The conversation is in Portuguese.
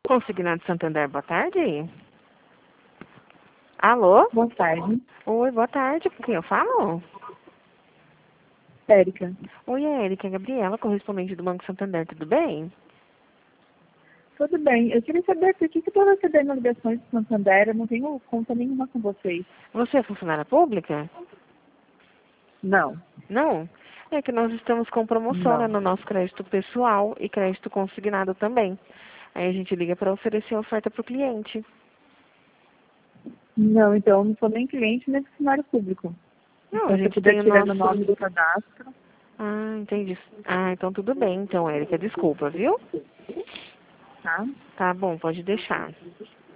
Consignado Santander, boa tarde. Alô? Boa tarde. Oi, boa tarde. Com quem eu falo? Érica. Oi, Érica, é Gabriela, correspondente do Banco Santander, tudo bem? Tudo bem. Eu queria saber por que eu estou recebendo ligações do Santander. Eu não tenho conta nenhuma com vocês. Você é funcionária pública? Não. Não? É que nós estamos com promoção, né, Não. no nosso crédito pessoal e crédito consignado também. Aí a gente liga para oferecer oferta para o cliente. Não, então eu não sou nem cliente nem funcionário público. Não, a Então, se eu gente puder tem o tirar meu nosso... nome do cadastro. Ah, entendi. Ah, então tudo bem, então, Érica, desculpa, viu? Tá? Tá bom, pode deixar.